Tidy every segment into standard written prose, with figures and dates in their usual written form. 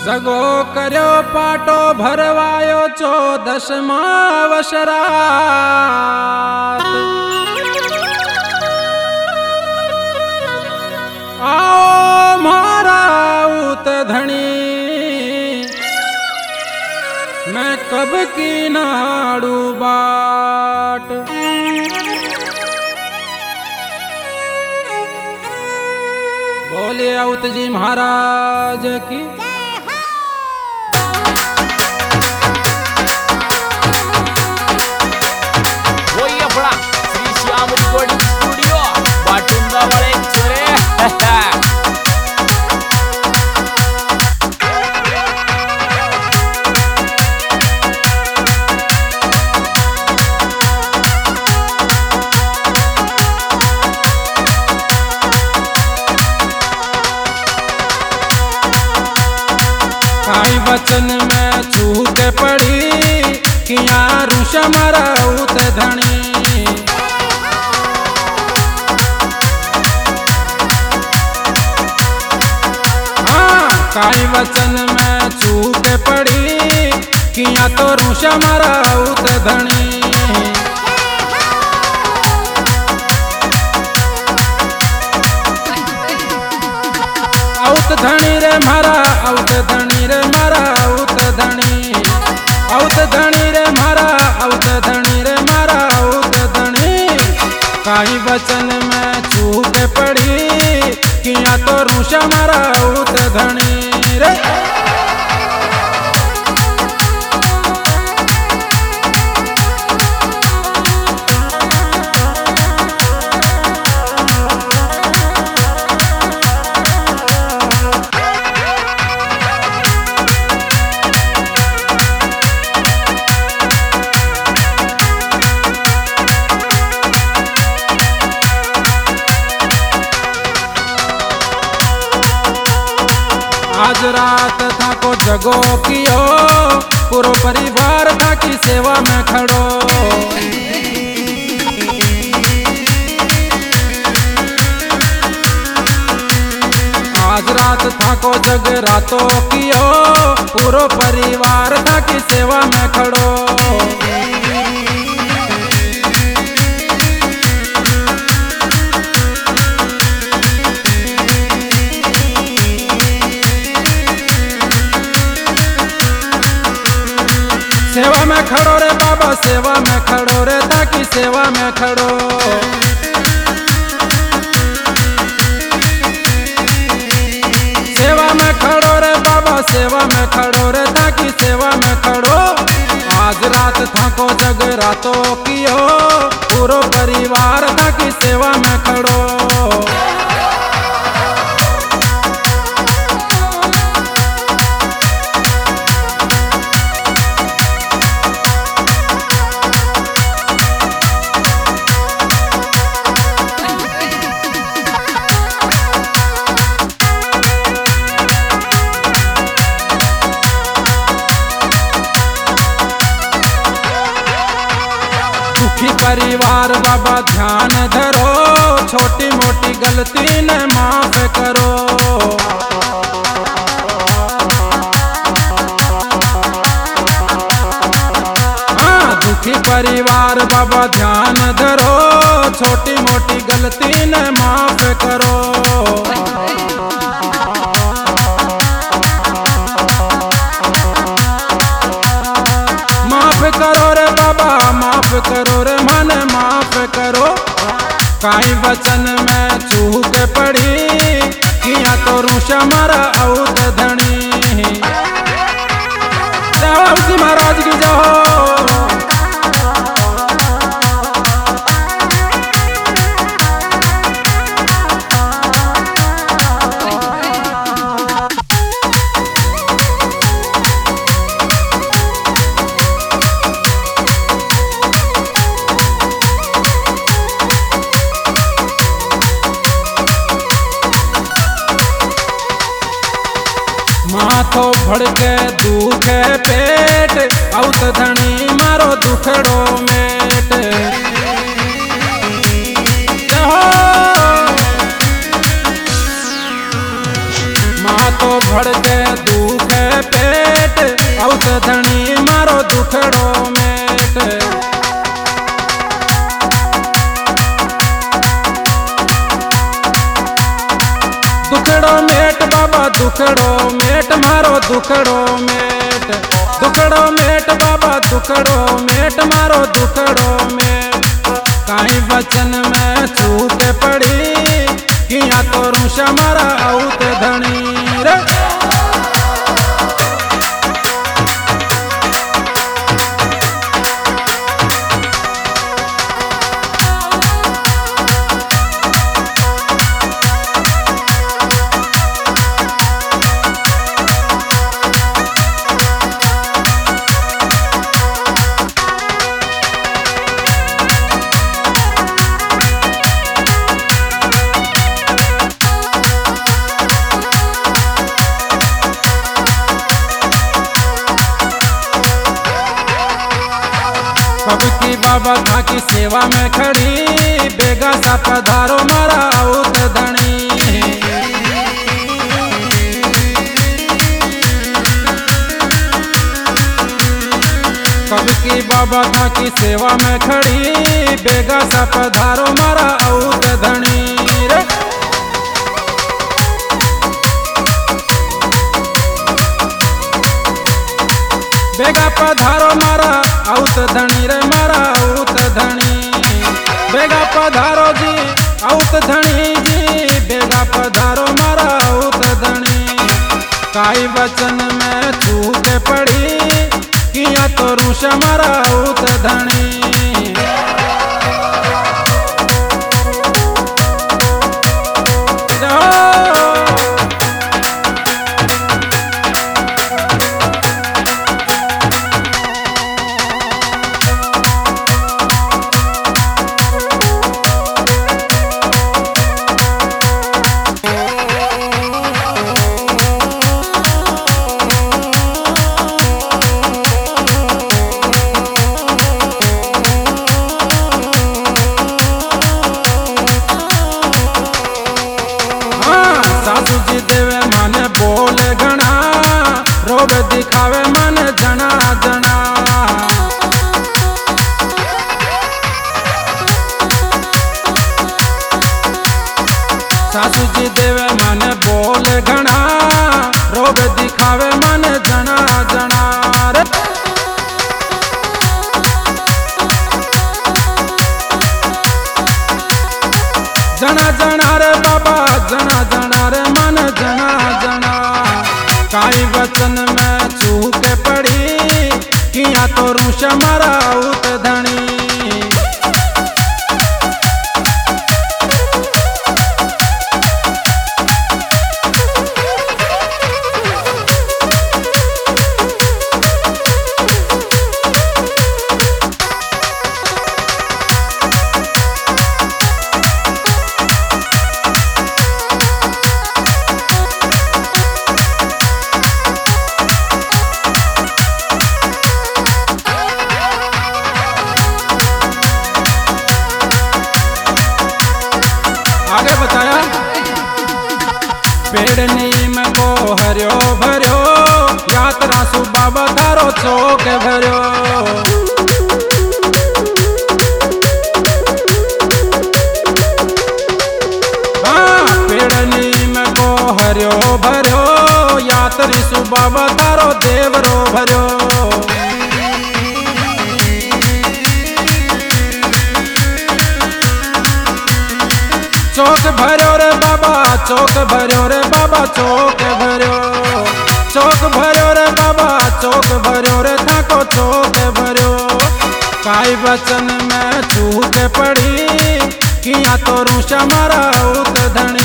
जगो कर्यो पाटो भरवायो 14 वशरात। आओ मारा उत धनी मैं कब की नाड़ू बाट। बोले औत जी महाराज की। वही अपना श्री श्याम रिकॉर्डिंग स्टूडियो बाटुंदा वाले चोरे। काई वचन में छूट पड़ी किया रुष मरा उत धनी। हाँ काई वचन में छूट पड़ी किया तो रुष मरा उत धनी। औत धनी रे मारा औत धनी रे मारा औत धनी। औत धनी रे मारा औत धनी रे मारा औत धनी। काई वचन में चूक पड़ी किया तो रुष मारा औत धनी रे। आज रात था को जगो कियो पूरो परिवार था की सेवा में खड़ो। आज रात था को जग रातो कियो पूरो परिवार था की सेवा में खड़ो। सेवा में खड़ो रे बाबा सेवा में खड़ो रे ताकि सेवा में खड़ो। सेवा में खड़ो रे बाबा सेवा में खड़ो रे ताकि सेवा में खड़ो। आज रात था को जग रातो कियो पूरो परिवार ताकि सेवा में खड़ो। परिवार बाबा ध्यान धरो छोटी मोटी गलती न माफ करो। हाँ दुखी परिवार बाबा ध्यान धरो छोटी मोटी गलती न माफ करो। माफ करो रे बाबा माफ करो रे मन माफ करो। काई वचन में चूक पड़ी किया तो रुष मरा औत धनी। जाओ जी महाराज की जाओ। माथो भड़के दुखे पेट औत धनी मारो दुखड़ो मेट। माथो भड़के दुखे मेट बाबा दुखड़ो मेट मारो दुखड़ो मेट दुखड़ो मेट बाबा दुखड़ो मेट मारो दुखड़ो मेट काई वचन में चूक पड़ी किया तो रूषा मारा आउत धनी रे। कब की बाबा था की सेवा में खड़ी बेगा सा पधारो मारा आउत धनी। कब की बाबा था की सेवा में खड़ी बेगा सा पधारो मारा आउत धनी रे। बेगा पधारो मारा आउत धनी रे मारा आउत धनी। बेगा पधारो जी आउत धनी जी बेगा पधारो मारा आउत धनी। काई वचन में चूक पड़ी किया तो रूषा मारा आउत धनी। देवे मन बोले घना रोब दिखावे मन जना जना। सासू जी देवे मन बोले घना रोब दिखावे मन जना जना रे। जना जना रे बाबा जना जना रे मन जना जना। काई वचन में चूक पड़ी किया तो रूषा मारा आउत धनी। आगे बताया पेड़ नीम को हरियो भरियो यात्रा सु बाबा थारो चौक भरियो। हाँ पेड़ नीम को हरियो भरियो यात्री सु बाबा थारो देवरो भरियो। चौक भर्यो रे बाबा चौक भर्यो रे बाबा चौक भर्यो। चौक भर्यो रे बाबा चौक भर्यो रे थाको चौक भर्यो। काई वचन में चूक पड़ी किया तो रूषा मारा आउत धनी।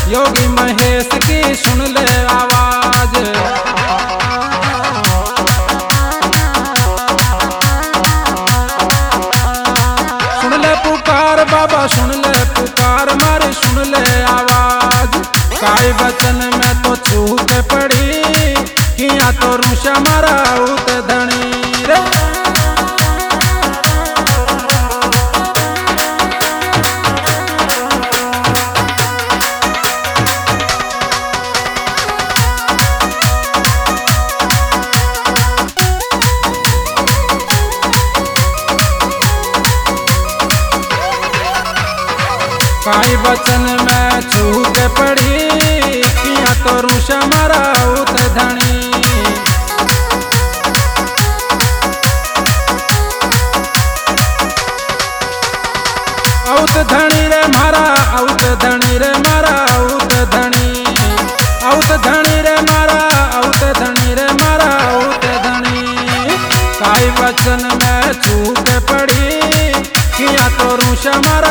योगी महेश की सुन ले आवाज। सुन ले पुकार बाबा सुन ले पुकार मारी सुन ले आवाज। काई वचन में तो चूक पड़ी किया तो रूषा मारा उत धनी रे। काई वचन में चूक पड़ी किया तो रूषा मारा उत धनी। औत धनी रे मारा औत धनी रे मारा औत धनी। औत धनी रे मारा औत धनी रे मारा औत धनी। काई वचन में चूक पड़ी किया तो रूषा मारा